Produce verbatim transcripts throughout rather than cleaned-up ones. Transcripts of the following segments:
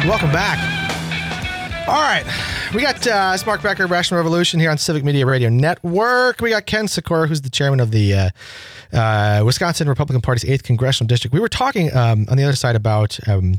Welcome back. All right. We got uh, it's Mark Becker, Rational Revolution, here on Civic Media Radio Network. We got Ken Sikora, who's the chairman of the uh, uh, Wisconsin Republican Party's eighth Congressional District. We were talking um, on the other side about um,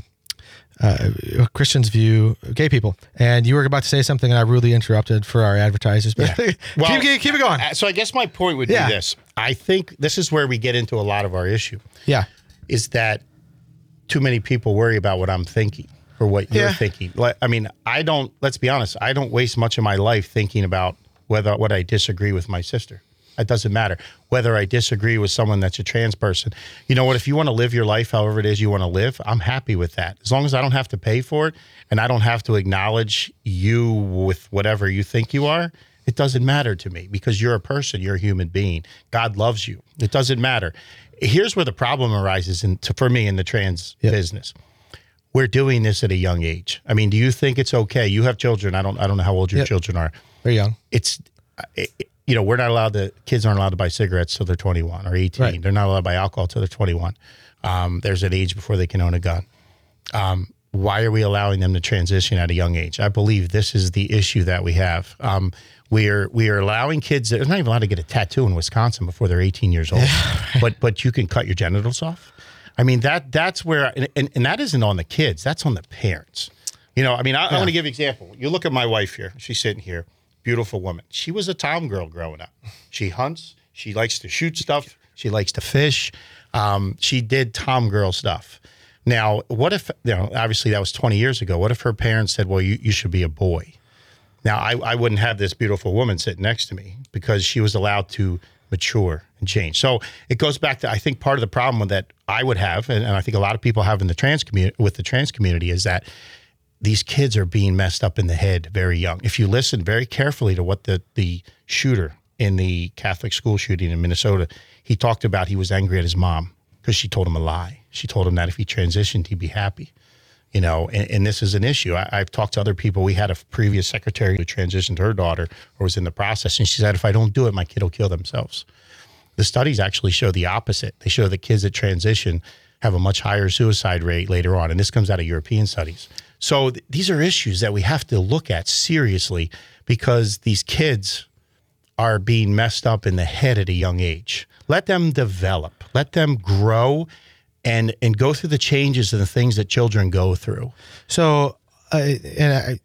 uh, Christians' view of gay people, and you were about to say something, and I rudely interrupted for our advertisers. But Yeah. Well, keep, keep, keep it going. So I guess my point would Yeah. be this. I think this is where we get into a lot of our issue. Yeah. Is that too many people worry about what I'm thinking or what you're Yeah. thinking. Like, I mean, I don't, let's be honest, I don't waste much of my life thinking about whether what I disagree with my sister. It doesn't matter. Whether I disagree with someone that's a trans person. You know what? If you want to live your life however it is you want to live, I'm happy with that. As long as I don't have to pay for it and I don't have to acknowledge you with whatever you think you are, it doesn't matter to me because you're a person, you're a human being. God loves you. It doesn't matter. Here's where the problem arises in, to, for me in the trans Yep. business. We're doing this at a young age. I mean, do you think it's okay? You have children. I don't I don't know how old your Yep. children are. Very young. It's, it, you know, we're not allowed to, kids aren't allowed to buy cigarettes till they're twenty-one or eighteen. Right. They're not allowed to buy alcohol till they're twenty-one. Um, there's an age before they can own a gun. Um, why are we allowing them to transition at a young age? I believe this is the issue that we have. Um, we are we are allowing kids, they're not even allowed to get a tattoo in Wisconsin before they're eighteen years old, but but you can cut your genitals off. I mean, that that's where, and, and, and that isn't on the kids, that's on the parents. You know, I mean, I, Yeah. I want to give you an example. You look at my wife here, she's sitting here, beautiful woman. She was a tom girl growing up. She hunts, she likes to shoot stuff, she likes to fish. Um, she did tom girl stuff. Now, what if, you know, obviously that was twenty years ago. What if her parents said, well, you, you should be a boy? Now, I, I wouldn't have this beautiful woman sitting next to me because she was allowed to mature and change. So it goes back to, I think part of the problem that I would have, and, and I think a lot of people have in the trans community, with the trans community, is that these kids are being messed up in the head very young. If you listen very carefully to what the, the shooter in the Catholic school shooting in Minnesota, he talked about he was angry at his mom because she told him a lie. She told him that if he transitioned, he'd be happy. You know, and, and this is an issue. I, I've talked to other people. We had a previous secretary who transitioned her daughter or was in the process, and she said, if I don't do it, my kid will kill themselves. The studies actually show the opposite. They show that kids that transition have a much higher suicide rate later on, and this comes out of European studies. So th- these are issues that we have to look at seriously because these kids are being messed up in the head at a young age. Let them develop. Let them grow and and go through the changes and the things that children go through. So, uh, and I,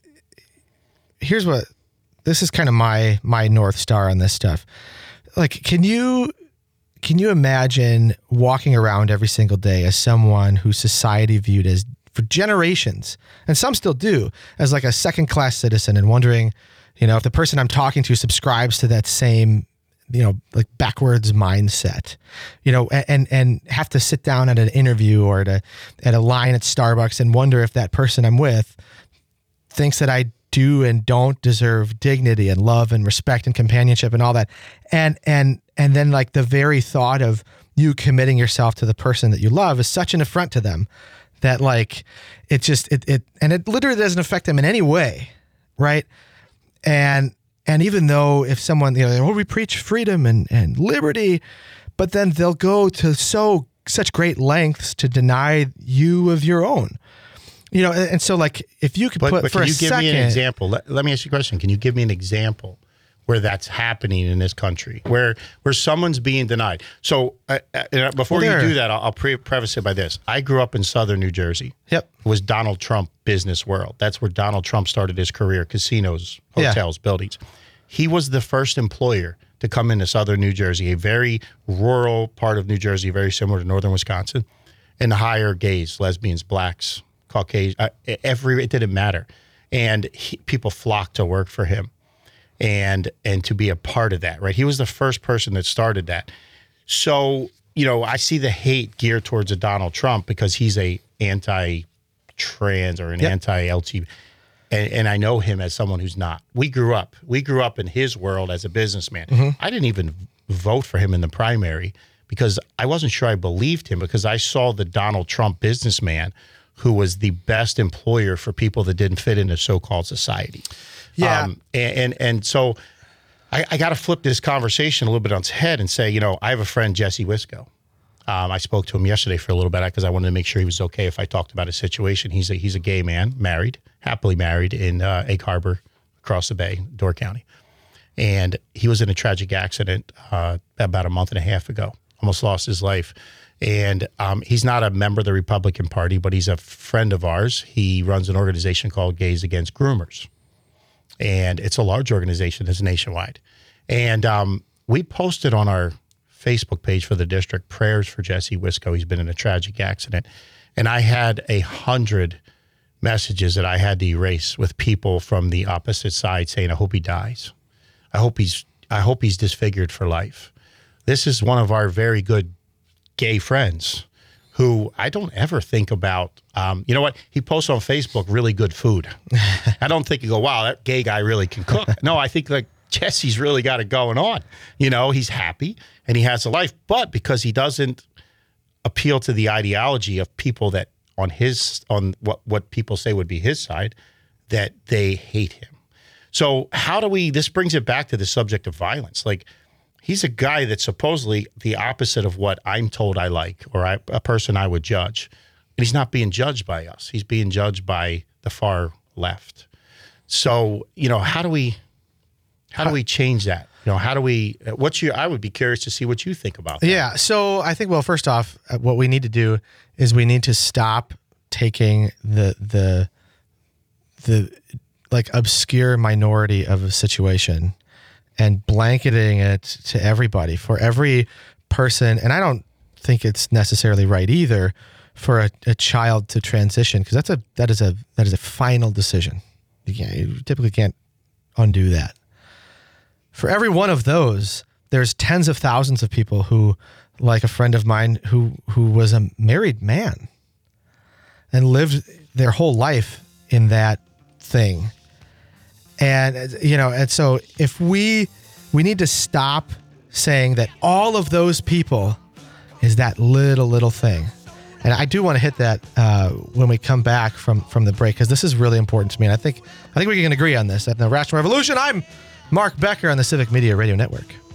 here's what, this is kind of my my North Star on this stuff. Like, can you can you imagine walking around every single day as someone who society viewed as, for generations, and some still do, as like a second class citizen, and wondering, you know, if the person I'm talking to subscribes to that same, you know, like backwards mindset, you know, and, and have to sit down at an interview or at a, at a line at Starbucks and wonder if that person I'm with thinks that I do and don't deserve dignity and love and respect and companionship and all that. And, and, and then like the very thought of you committing yourself to the person that you love is such an affront to them that like, it just, it, it, and it literally doesn't affect them in any way. Right. And, And even though if someone, you know, oh, we preach freedom and, and liberty, but then they'll go to so such great lengths to deny you of your own, you know. And, and so, like, if you could But, put but for can a you give second, me an example? Let, let me ask you a question. Can you give me an example where that's happening in this country, where where someone's being denied? So uh, uh, before Well, you there- do that, I'll, I'll pre- preface it by this. I grew up in southern New Jersey. Yep. It was Donald Trump business world. That's where Donald Trump started his career, casinos, Yeah. hotels, buildings. He was the first employer to come into southern New Jersey, a very rural part of New Jersey, very similar to northern Wisconsin, and hire gays, lesbians, blacks, Caucasian, uh, every, it didn't matter. And he, people flocked to work for him and and to be a part of that, right? He was the first person that started that. So, you know, I see the hate geared towards a Donald Trump because he's a anti-trans or an Yep. anti-L G B T. And, and I know him as someone who's not. We grew up. We grew up in his world as a businessman. Mm-hmm. I didn't even vote for him in the primary because I wasn't sure I believed him because I saw the Donald Trump businessman who was the best employer for people that didn't fit into so-called society. Yeah. Um, and, and and so I, I got to flip this conversation a little bit on its head and say, you know, I have a friend, Jesse Wisco. Um, I spoke to him yesterday for a little bit because I wanted to make sure he was okay if I talked about his situation. He's a, he's a gay man, married, happily married in uh, Egg Harbor, across the bay, Door County. And he was in a tragic accident uh, about a month and a half ago, almost lost his life. And um, he's not a member of the Republican Party, but he's a friend of ours. He runs an organization called Gays Against Groomers. And it's a large organization that's nationwide. And um, we posted on our Facebook page for the district prayers for Jesse Wisco. He's been in a tragic accident. And I had a hundred messages that I had to erase with people from the opposite side saying, I hope he dies. I hope he's I hope he's disfigured for life. This is one of our very good gay friends who I don't ever think about. Um, you know what? He posts on Facebook really good food. I don't think you go, wow, that gay guy really can cook. No, I think like Jesse's really got it going on. You know, he's happy and he has a life, but because he doesn't appeal to the ideology of people that on his, on what, what people say would be his side, that they hate him. So how do we, this brings it back to the subject of violence. Like, he's a guy that's supposedly the opposite of what I'm told I like, or I, a person I would judge. And he's not being judged by us. He's being judged by the far left. So, you know, how do we, how do we change that? You know, how do we, what's your, I would be curious to see what you think about that. Yeah. So I think, well, first off, what we need to do is we need to stop taking the, the, the like obscure minority of a situation and blanketing it to everybody, for every person. And I don't think it's necessarily right either for a, a child to transition, because that's a, that is a, that is a final decision. You can't, you typically can't undo that. For every one of those, there's tens of thousands of people who, like a friend of mine who, who was a married man and lived their whole life in that thing. And, you know, and so if we, we need to stop saying that all of those people is that little, little thing. And I do want to hit that uh, when we come back from, from the break, because this is really important to me. And I think, I think we can agree on this. At the Rational Revolution, I'm Mark Becker on the Civic Media Radio Network.